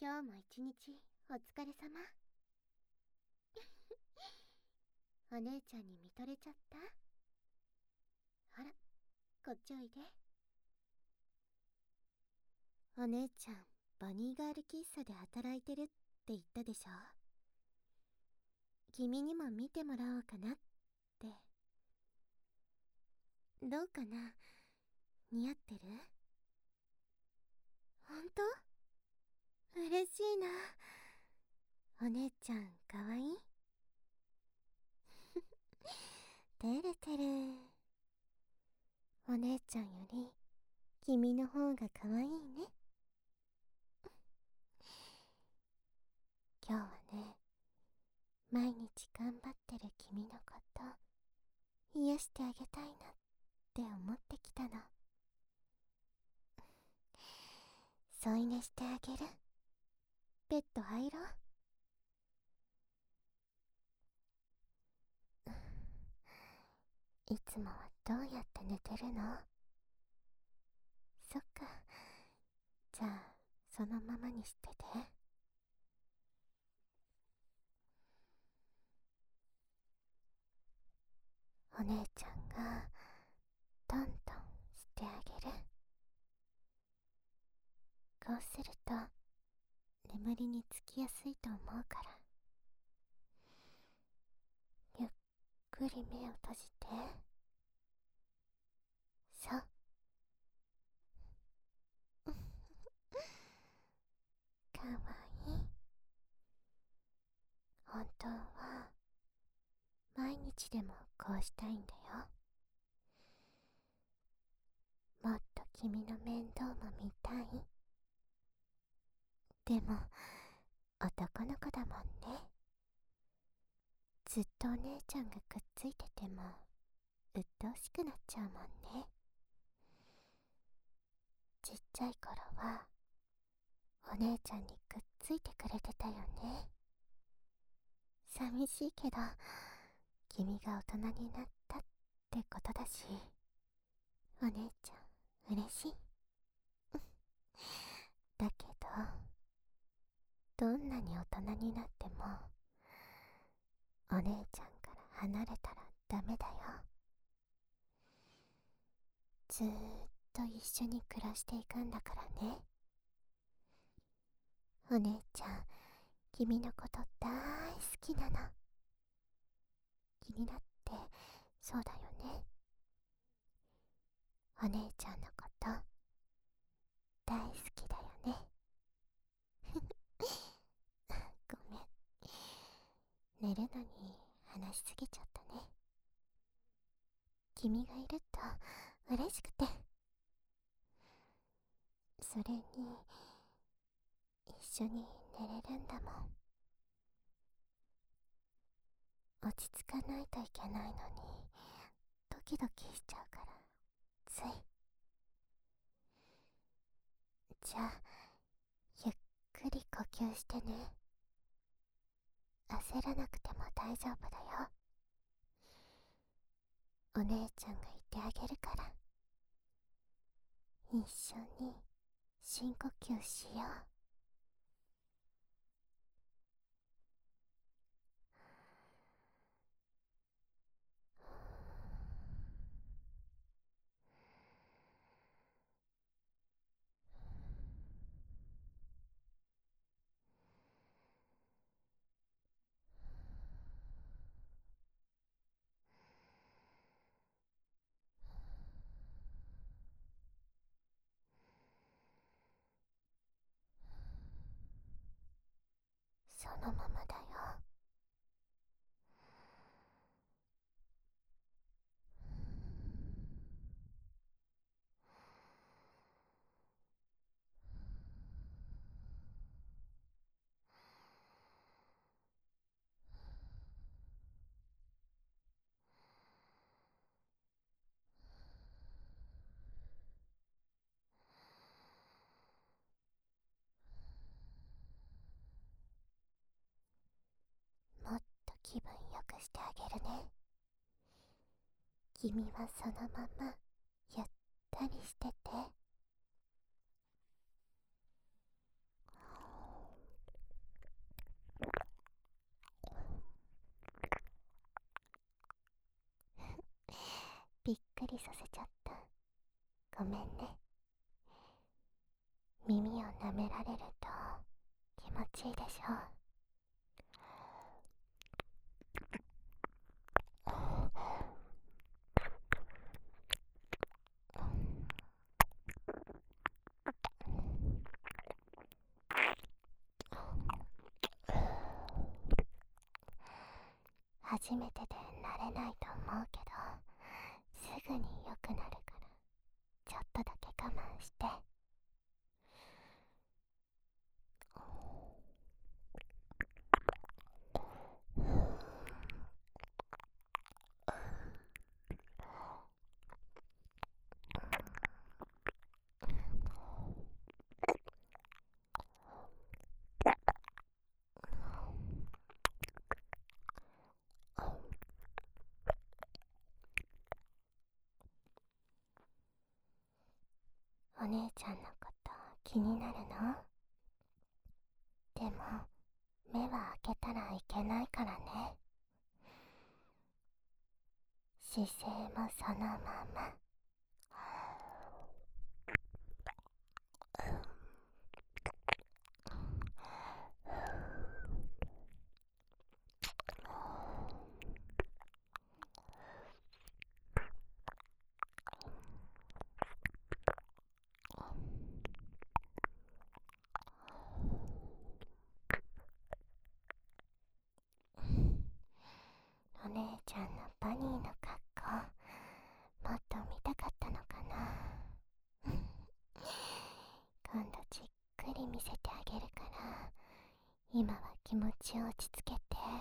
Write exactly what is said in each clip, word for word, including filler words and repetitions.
今日も一日お疲れ様。お姉ちゃんに見とれちゃった？ほら、こっちおいで。お姉ちゃん、バニーガール喫茶で働いてるって言ったでしょ。君にも見てもらおうかなって。どうかな？似合ってる？ほんと？嬉しいな。お姉ちゃん、かわいい？てれてる。お姉ちゃんより君の方がかわいいね。今日はね、毎日頑張ってる君のこと癒してあげたいなって思ってきたの。添い寝してあげる。ベッド入ろう。いつもはどうやって寝てるの？そっか。じゃあそのままにしてて。お姉ちゃんがトントンしてあげる。こうすると眠りにつきやすいと思うから。ゆっくり目を閉じて。そう。かわいい。本当は毎日でもこうしたいんだよ。もっと君の面倒も見たい。でも男の子だもんね。ずっとお姉ちゃんがくっついてても鬱陶しくなっちゃうもんね。ちっちゃい頃はお姉ちゃんにくっついてくれてたよね。寂しいけど君が大人になったってことだし、お姉ちゃん嬉しい。だけどどんなに大人になってもお姉ちゃんから離れたらダメだよ。ずーっと一緒に暮らしていくんだからね。お姉ちゃん、君のこと大好きなの。気になってそうだよね。お姉ちゃんのこと大好きだよね。ごめん、寝るのに話しすぎちゃったね。君がいると嬉しくて。それに一緒に寝れるんだもん。落ち着かないといけないのにドキドキしちゃうからつい。じゃあゆっくり呼吸してね。焦らなくても大丈夫だよ。お姉ちゃんがいてあげるから。一緒に深呼吸しよう。そのままだよ。もっと気分良くしてあげるね。君はそのままゆったりしてて。 りさせちゃった。ごめんね。耳を舐められると気持ちいいでしょ。初めてで慣れないと思うけど、すぐに良くなるから、ちょっとだけ我慢して。お姉ちゃんのこと気になるの？でも目は開けたらいけないからね。姿勢もそのまま。お姉ちゃんのバニーの格好、もっと見たかったのかな。今度じっくり見せてあげるから、今は気持ちを落ち着けて。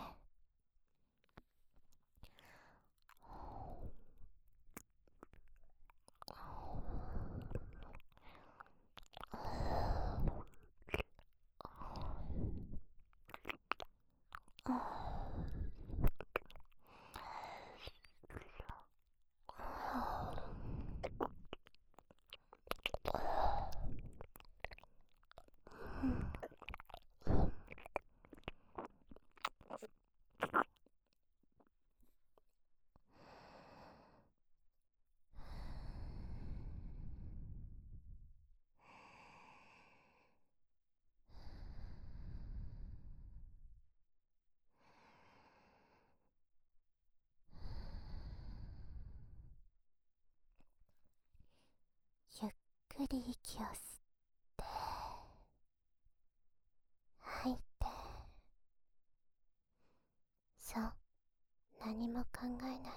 ゆっくり息を吸って吐いて。そう、何も考えないんだよ。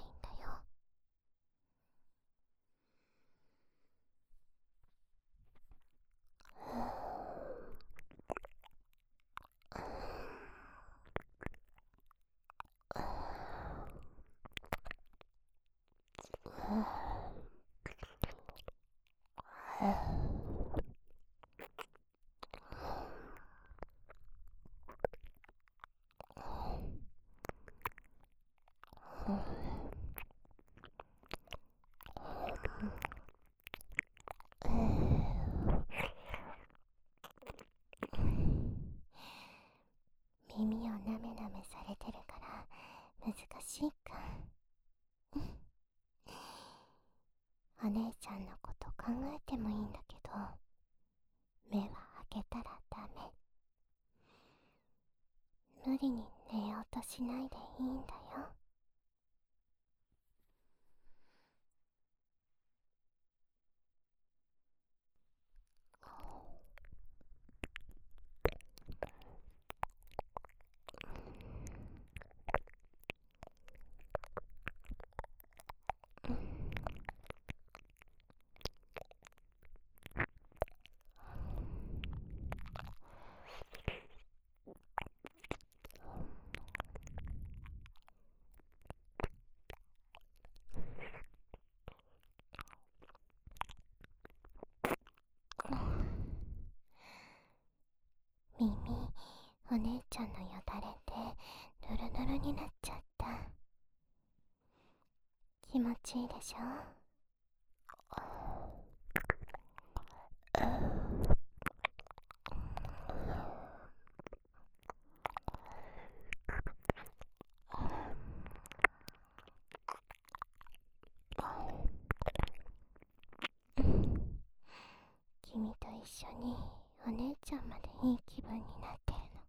耳をなめなめされてるから難しいか。お姉ちゃんのこと考えてもいいんだけど、目は開けたらダメ。無理に寝ようとしないでいいんだよ。耳、お姉ちゃんのよだれでぬるぬるになっちゃった。気持ちいいでしょ。 緒にお姉ちゃんまでいい気分になってるの。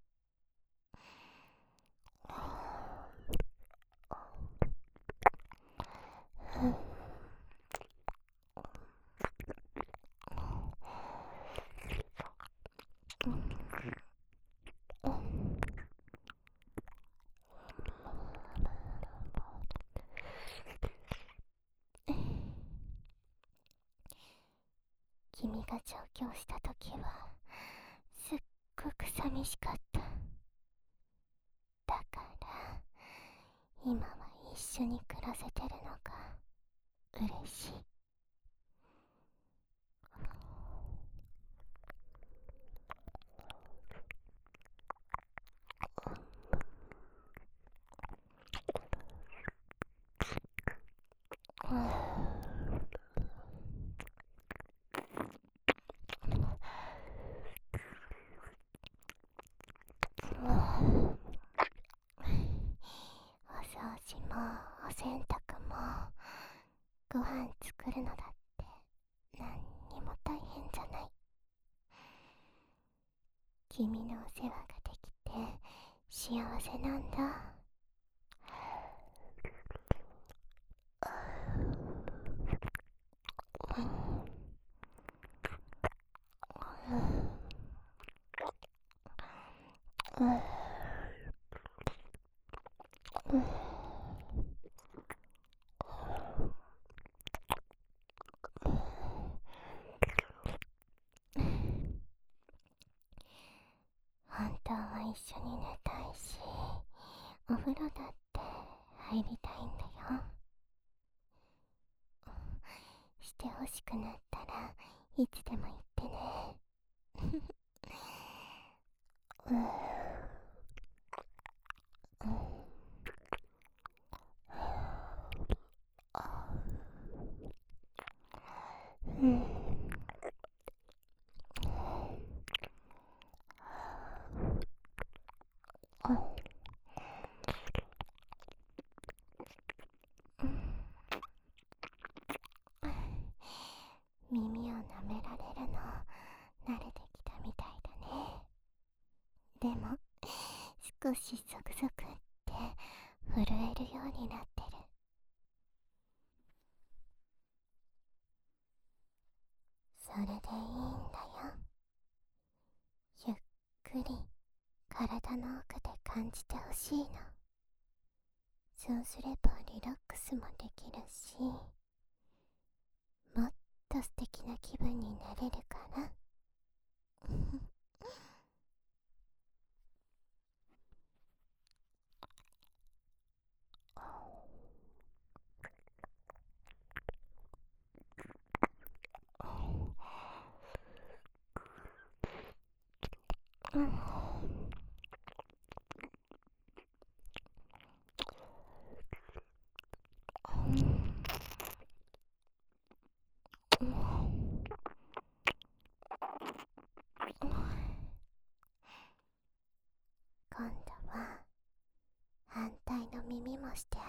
君が上京した時はすっごく寂しかった。だから今は一緒に暮らせてるのが嬉しい。お掃除もお洗濯もご飯作るのだって何にも大変じゃない。君のお世話ができて幸せなんだ。本当は一緒に寝たいし、お風呂だって入りたいんだよ。してほしくなったらいつでも言ってね。うんうん。耳を舐められるの慣れてきたみたいだね。でも少しゾクゾクって震えるようになってる。それでいいんだよ。ゆっくり体の奥で感じてほしいの。そうすればリラックスもできるし、もっと素敵な気分になれるから。うん。今度は反対の耳もしてあ